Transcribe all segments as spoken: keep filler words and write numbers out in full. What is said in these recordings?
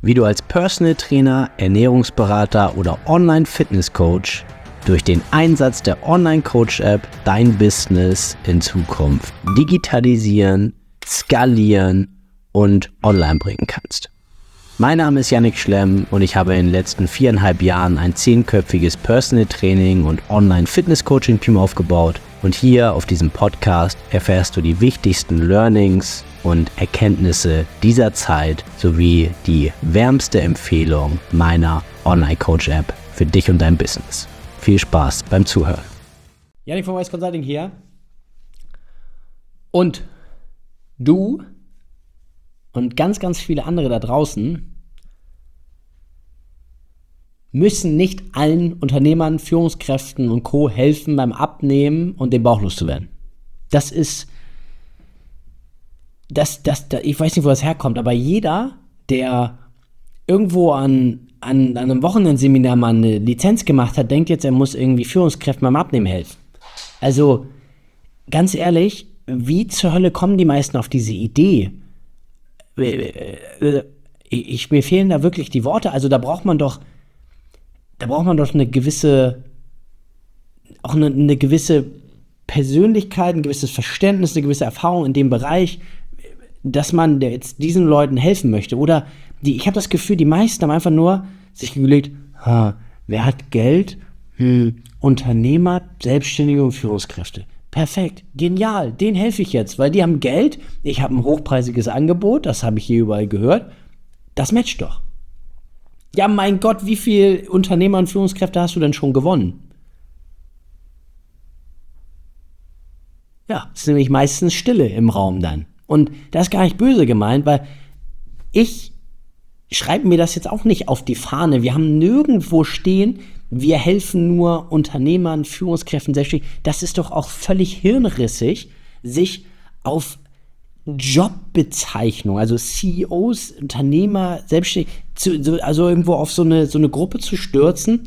wie du als Personal Trainer, Ernährungsberater oder Online-Fitness-Coach durch den Einsatz der Online-Coach-App dein Business in Zukunft digitalisieren, skalieren und online bringen kannst. Mein Name ist Yannick Schlemm und ich habe in den letzten viereinhalb Jahren ein zehnköpfiges Personal Training und Online-Fitness-Coaching-Team aufgebaut. Und hier auf diesem Podcast erfährst du die wichtigsten Learnings und Erkenntnisse dieser Zeit sowie die wärmste Empfehlung meiner Online-Coach-App für dich und dein Business. Viel Spaß beim Zuhören. Yannick von Wise Consulting hier. Und du und ganz, ganz viele andere da draußen müssen nicht allen Unternehmern, Führungskräften und Co. helfen beim Abnehmen und den Bauch loszuwerden. Das ist, das, das, das, ich weiß nicht, wo das herkommt, aber jeder, der irgendwo an, an, an einem Wochenendseminar mal eine Lizenz gemacht hat, denkt jetzt, er muss irgendwie Führungskräften beim Abnehmen helfen. Also, ganz ehrlich, wie zur Hölle kommen die meisten auf diese Idee? Ich, mir fehlen da wirklich die Worte. Also da braucht man doch, da braucht man doch eine gewisse, auch eine, eine gewisse Persönlichkeit, ein gewisses Verständnis, eine gewisse Erfahrung in dem Bereich, dass man jetzt diesen Leuten helfen möchte. Oder die, ich habe das Gefühl, die meisten haben einfach nur sich überlegt, ha, wer hat Geld? Hm, Unternehmer, Selbstständige und Führungskräfte. Perfekt, genial, denen helfe ich jetzt, weil die haben Geld, ich habe ein hochpreisiges Angebot, das habe ich hier überall gehört, das matcht doch. Ja, mein Gott, wie viele Unternehmer und Führungskräfte hast du denn schon gewonnen? Ja, es ist nämlich meistens Stille im Raum dann. Und das ist gar nicht böse gemeint, weil ich schreibe mir das jetzt auch nicht auf die Fahne. Wir haben nirgendwo stehen, wir helfen nur Unternehmern, Führungskräften, Selbstständigen. Das ist doch auch völlig hirnrissig, sich auf Jobbezeichnung, also C E Os, Unternehmer, Selbstständige, zu, also irgendwo auf so eine, so eine Gruppe zu stürzen,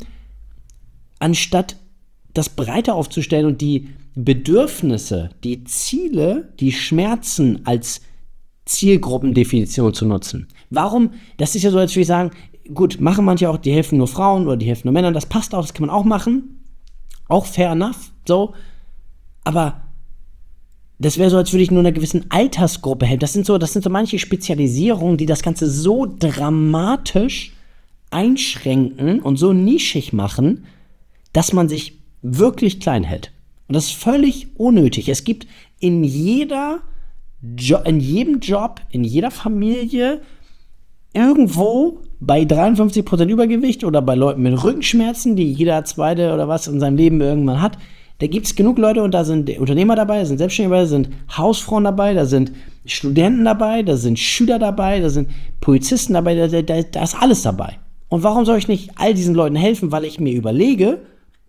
anstatt das breiter aufzustellen und die Bedürfnisse, die Ziele, die Schmerzen als Zielgruppendefinition zu nutzen. Warum? Das ist ja so, als würde ich sagen, gut, machen manche auch, die helfen nur Frauen oder die helfen nur Männern, das passt auch, das kann man auch machen, auch fair enough, so, aber das wäre so, als würde ich nur einer gewissen Altersgruppe helfen. Das sind so, das sind so manche Spezialisierungen, die das Ganze so dramatisch einschränken und so nischig machen, dass man sich wirklich klein hält. Und das ist völlig unnötig. Es gibt in jeder Jo- in jedem Job, in jeder Familie irgendwo bei dreiundfünfzig Prozent Übergewicht oder bei Leuten mit Rückenschmerzen, die jeder zweite oder was in seinem Leben irgendwann hat, da gibt es genug Leute und da sind Unternehmer dabei, da sind Selbstständige dabei, da sind Hausfrauen dabei, da sind Studenten dabei, da sind Schüler dabei, da sind Polizisten dabei, da, da, da ist alles dabei. Und warum soll ich nicht all diesen Leuten helfen? Weil ich mir überlege,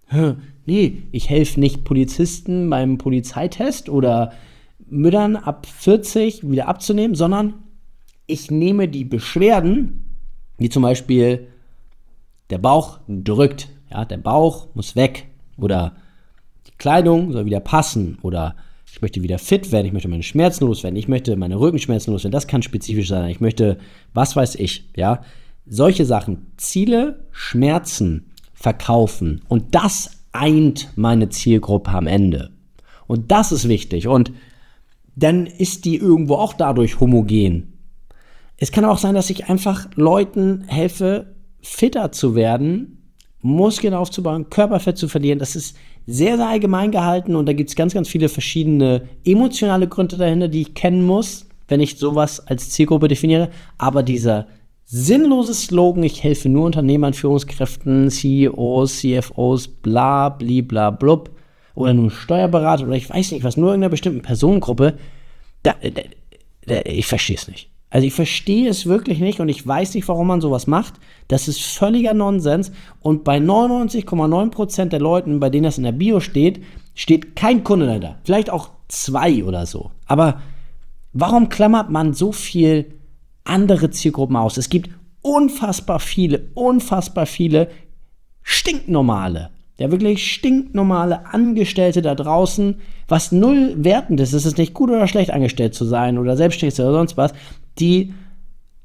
nee, ich helfe nicht Polizisten beim Polizeitest oder Müttern ab vierzig wieder abzunehmen, sondern ich nehme die Beschwerden, wie zum Beispiel der Bauch drückt, ja, der Bauch muss weg oder die Kleidung soll wieder passen oder ich möchte wieder fit werden, ich möchte meine Schmerzen loswerden, ich möchte meine Rückenschmerzen loswerden, das kann spezifisch sein, ich möchte, was weiß ich, ja, solche Sachen, Ziele, Schmerzen verkaufen und das eint meine Zielgruppe am Ende und das ist wichtig und dann ist die irgendwo auch dadurch homogen. Es kann auch sein, dass ich einfach Leuten helfe, fitter zu werden, Muskeln aufzubauen, Körperfett zu verlieren. Das ist sehr, sehr allgemein gehalten und da gibt es ganz, ganz viele verschiedene emotionale Gründe dahinter, die ich kennen muss, wenn ich sowas als Zielgruppe definiere. Aber dieser sinnlose Slogan, ich helfe nur Unternehmern, Führungskräften, C E Os, C F Os, bla, bli, bla, blub, oder nur Steuerberater oder ich weiß nicht was, nur irgendeiner bestimmten Personengruppe, da, da, da, ich verstehe es nicht. Also ich verstehe es wirklich nicht und ich weiß nicht, warum man sowas macht. Das ist völliger Nonsens und bei neunundneunzig Komma neun Prozent der Leuten, bei denen das in der Bio steht, steht kein Kunde dahinter. Vielleicht auch zwei oder so. Aber warum klammert man so viel andere Zielgruppen aus? Es gibt unfassbar viele, unfassbar viele stinknormale, ja wirklich stinknormale Angestellte da draußen, was null wertend ist. Es ist nicht gut oder schlecht angestellt zu sein oder selbstständig oder sonst was, die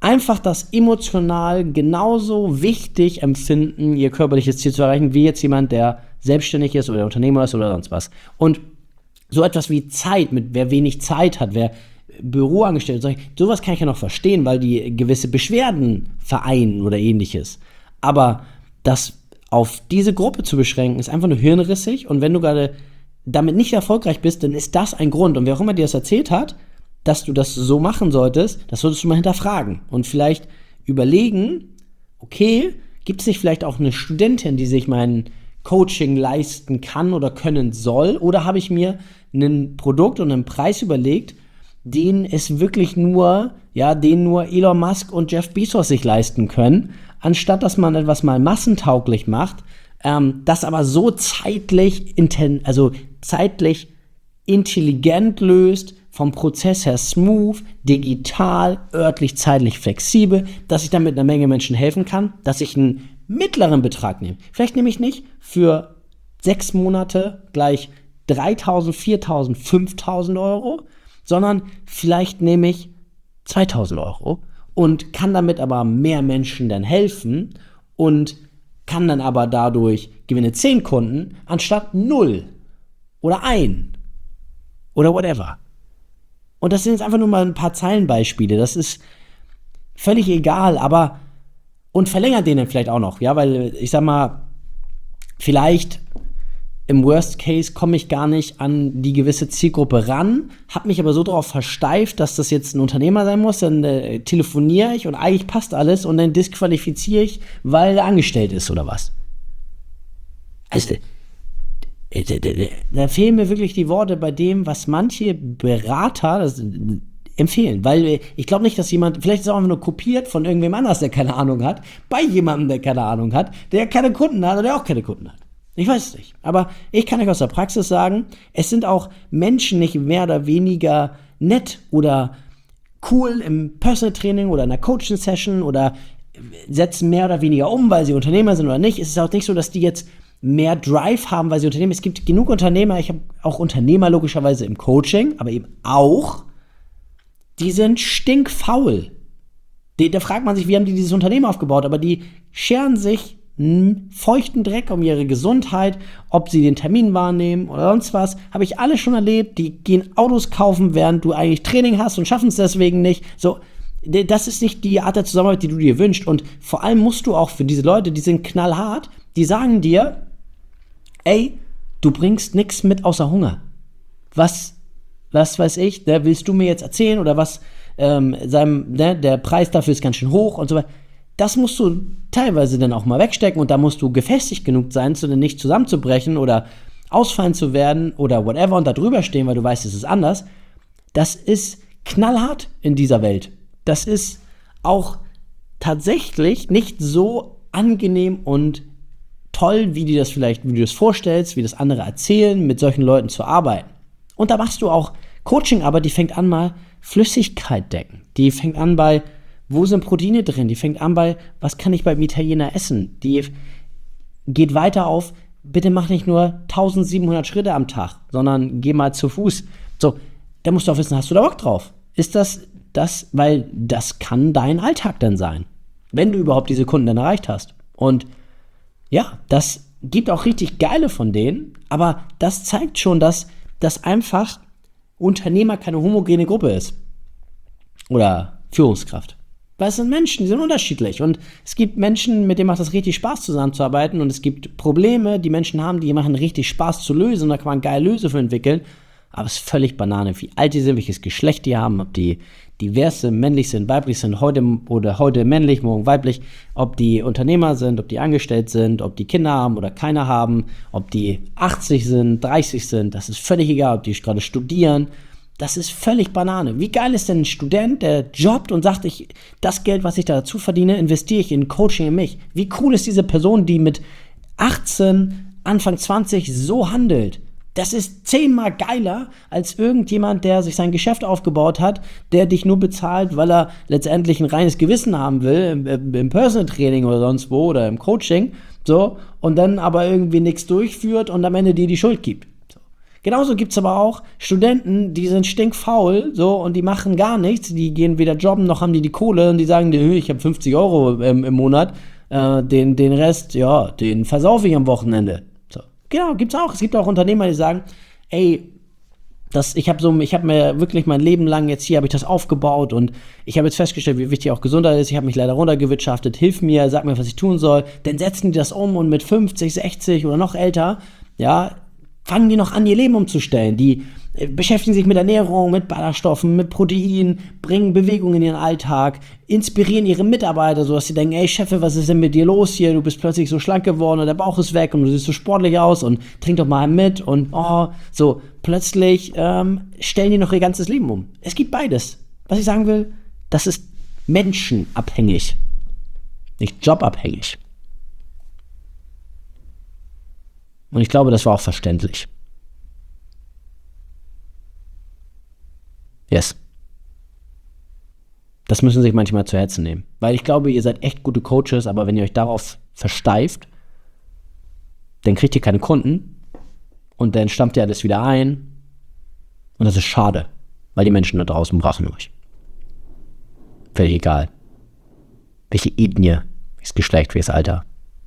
einfach das emotional genauso wichtig empfinden, ihr körperliches Ziel zu erreichen, wie jetzt jemand, der selbstständig ist oder Unternehmer ist oder sonst was. Und so etwas wie Zeit, mit wer wenig Zeit hat, wer Büroangestellte, sowas kann ich ja noch verstehen, weil die gewisse Beschwerden vereinen oder ähnliches. Aber das auf diese Gruppe zu beschränken, ist einfach nur hirnrissig, und wenn du gerade damit nicht erfolgreich bist, dann ist das ein Grund. Und wer auch immer dir das erzählt hat, dass du das so machen solltest, das solltest du mal hinterfragen und vielleicht überlegen, okay, gibt es nicht vielleicht auch eine Studentin, die sich mein Coaching leisten kann oder können soll, oder habe ich mir ein Produkt und einen Preis überlegt, den es wirklich nur, ja, den nur Elon Musk und Jeff Bezos sich leisten können, anstatt dass man etwas mal massentauglich macht, ähm, das aber so zeitlich, inten- also zeitlich intelligent löst, vom Prozess her smooth, digital, örtlich, zeitlich flexibel, dass ich damit einer Menge Menschen helfen kann, dass ich einen mittleren Betrag nehme. Vielleicht nehme ich nicht für sechs Monate gleich dreitausend, viertausend, fünftausend Euro, sondern vielleicht nehme ich zweitausend Euro und kann damit aber mehr Menschen dann helfen und kann dann aber dadurch gewinne zehn Kunden anstatt null oder ein oder whatever. Und das sind jetzt einfach nur mal ein paar Zeilenbeispiele. Das ist völlig egal, aber und verlängert den dann vielleicht auch noch, ja, weil ich sag mal, vielleicht im Worst Case komme ich gar nicht an die gewisse Zielgruppe ran, habe mich aber so darauf versteift, dass das jetzt ein Unternehmer sein muss, dann äh, telefoniere ich und eigentlich passt alles und dann disqualifiziere ich, weil er angestellt ist oder was. Also, da fehlen mir wirklich die Worte bei dem, was manche Berater das, empfehlen, weil ich glaube nicht, dass jemand, vielleicht ist es auch einfach nur kopiert von irgendwem anders, der keine Ahnung hat, bei jemandem, der keine Ahnung hat, der keine Kunden hat oder der auch keine Kunden hat. Ich weiß es nicht, aber ich kann euch aus der Praxis sagen, es sind auch Menschen nicht mehr oder weniger nett oder cool im Personal Training oder in einer Coaching Session oder setzen mehr oder weniger um, weil sie Unternehmer sind oder nicht. Es ist auch nicht so, dass die jetzt mehr Drive haben, weil sie Unternehmer. Es gibt genug Unternehmer, ich habe auch Unternehmer logischerweise im Coaching, aber eben auch, die sind stinkfaul. Die, da fragt man sich, wie haben die dieses Unternehmen aufgebaut, aber die scheren sich einen feuchten Dreck um ihre Gesundheit, ob sie den Termin wahrnehmen oder sonst was. Habe ich alles schon erlebt, die gehen Autos kaufen, während du eigentlich Training hast und schaffen es deswegen nicht. So, das ist nicht die Art der Zusammenarbeit, die du dir wünschst. Und vor allem musst du auch für diese Leute, die sind knallhart, die sagen dir, ey, du bringst nichts mit außer Hunger. Was, was weiß ich, ne, willst du mir jetzt erzählen oder was, ähm, seinem, ne, der Preis dafür ist ganz schön hoch und so weiter. Das musst du teilweise dann auch mal wegstecken und da musst du gefestigt genug sein, zu nicht zusammenzubrechen oder ausfallen zu werden oder whatever und da drüber stehen, weil du weißt, es ist anders. Das ist knallhart in dieser Welt. Das ist auch tatsächlich nicht so angenehm und toll, wie du das vielleicht, wie du das vorstellst, wie das andere erzählen, mit solchen Leuten zu arbeiten. Und da machst du auch Coaching, aber die fängt an mal Flüssigkeit decken. Die fängt an bei, wo sind Proteine drin? Die fängt an bei, was kann ich beim Italiener essen? Die geht weiter auf, bitte mach nicht nur eintausendsiebenhundert Schritte am Tag, sondern geh mal zu Fuß. So, da musst du auch wissen, hast du da Bock drauf? Ist das das, weil das kann dein Alltag dann sein, wenn du überhaupt diese Kunden dann erreicht hast. Und ja, das gibt auch richtig geile von denen, aber das zeigt schon, dass das einfach Unternehmer keine homogene Gruppe ist. Oder Führungskraft. Weil es sind Menschen, die sind unterschiedlich. Und es gibt Menschen, mit denen macht es richtig Spaß zusammenzuarbeiten. Und es gibt Probleme, die Menschen haben, die machen richtig Spaß zu lösen. Und da kann man geile Lösungen für entwickeln. Aber es ist völlig Banane, wie alt die sind, welches Geschlecht die haben, ob die divers sind, männlich sind, weiblich sind, heute oder heute männlich, morgen weiblich, ob die Unternehmer sind, ob die angestellt sind, ob die Kinder haben oder keine haben, ob die achtzig sind, dreißig sind, das ist völlig egal, ob die gerade studieren. Das ist völlig Banane. Wie geil ist denn ein Student, der jobbt und sagt, ich, das Geld, was ich da dazu verdiene, investiere ich in Coaching in mich. Wie cool ist diese Person, die mit achtzehn, Anfang zwanzig so handelt? Das ist zehnmal geiler als irgendjemand, der sich sein Geschäft aufgebaut hat, der dich nur bezahlt, weil er letztendlich ein reines Gewissen haben will, im, im Personal Training oder sonst wo oder im Coaching, so, und dann aber irgendwie nichts durchführt und am Ende dir die Schuld gibt. So. Genauso gibt es aber auch Studenten, die sind stinkfaul, so, und die machen gar nichts, die gehen weder jobben, noch haben die die Kohle und die sagen, ich habe fünfzig Euro ähm, im Monat, äh, den, den Rest, ja, den versaufe ich am Wochenende. So. Genau, gibt's auch. Es gibt auch Unternehmer, die sagen, ey, Das, ich habe so, ich habe mir wirklich mein Leben lang jetzt hier habe ich das aufgebaut und ich habe jetzt festgestellt, wie wichtig auch Gesundheit ist. Ich habe mich leider runtergewirtschaftet. Hilf mir, sag mir, was ich tun soll. Dann setzen die das um und mit fünfzig, sechzig oder noch älter, ja, fangen die noch an, ihr Leben umzustellen. Die äh, beschäftigen sich mit Ernährung, mit Ballaststoffen, mit Protein, bringen Bewegung in ihren Alltag, inspirieren ihre Mitarbeiter, sodass sie denken, ey Cheffe, was ist denn mit dir los hier? Du bist plötzlich so schlank geworden und der Bauch ist weg und du siehst so sportlich aus und trink doch mal mit und oh, so. Plötzlich ähm, stellen die noch ihr ganzes Leben um. Es gibt beides. Was ich sagen will, das ist menschenabhängig, nicht jobabhängig. Und ich glaube, das war auch verständlich. Yes. Das müssen Sie sich manchmal zu Herzen nehmen. Weil ich glaube, ihr seid echt gute Coaches, aber wenn ihr euch darauf versteift, dann kriegt ihr keine Kunden. Und dann stampft ihr alles wieder ein. Und das ist schade, weil die Menschen da draußen brauchen euch. Völlig egal. Welche Ethnie, welches Geschlecht, welches Alter.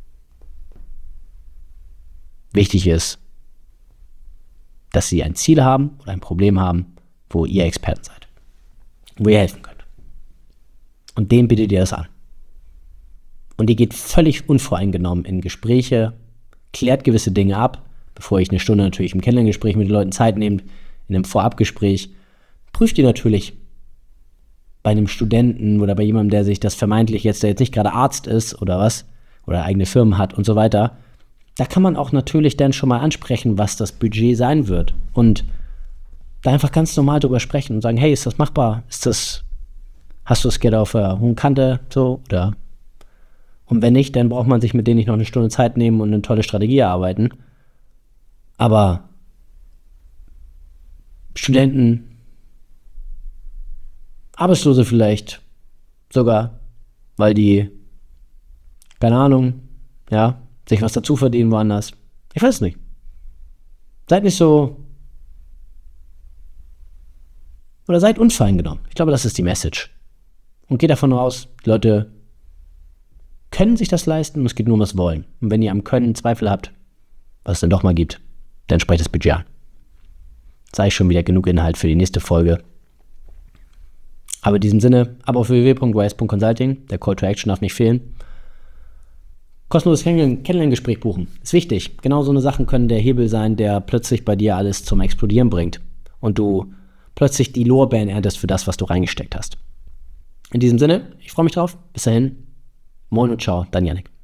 Wichtig ist, dass sie ein Ziel haben oder ein Problem haben, wo ihr Experten seid. Wo ihr helfen könnt. Und denen bietet ihr das an. Und ihr geht völlig unvoreingenommen in Gespräche, klärt gewisse Dinge ab, bevor ich eine Stunde natürlich im Kennenlerngespräch mit den Leuten Zeit nehme, in einem Vorabgespräch, prüft ihr natürlich bei einem Studenten oder bei jemandem, der sich das vermeintlich jetzt, der jetzt nicht gerade Arzt ist oder was, oder eigene Firmen hat und so weiter, da kann man auch natürlich dann schon mal ansprechen, was das Budget sein wird. Und da einfach ganz normal drüber sprechen und sagen, hey, ist das machbar? Ist das, hast du das Geld auf der hohen Kante? So, oder? Und wenn nicht, dann braucht man sich mit denen nicht noch eine Stunde Zeit nehmen und eine tolle Strategie erarbeiten. Aber Studenten, Arbeitslose vielleicht sogar, weil die, keine Ahnung, ja, sich was dazu verdienen woanders. Ich weiß es nicht. Seid nicht so, oder seid unvoreingenommen. Ich glaube, das ist die Message. Und geht davon aus, die Leute können sich das leisten und es geht nur um das Wollen. Und wenn ihr am Können Zweifel habt, was es denn doch mal gibt, dann sprecht das Budget an. Sei schon wieder genug Inhalt für die nächste Folge. Aber in diesem Sinne, ab auf w w w punkt y s punkt consulting. Der Call to Action darf nicht fehlen. Kostenloses Kennenlerngespräch buchen. Ist wichtig. Genau so eine Sachen können der Hebel sein, der plötzlich bei dir alles zum Explodieren bringt. Und du plötzlich die Lorbeeren erntest für das, was du reingesteckt hast. In diesem Sinne, ich freue mich drauf. Bis dahin. Moin und ciao, dein Jannik.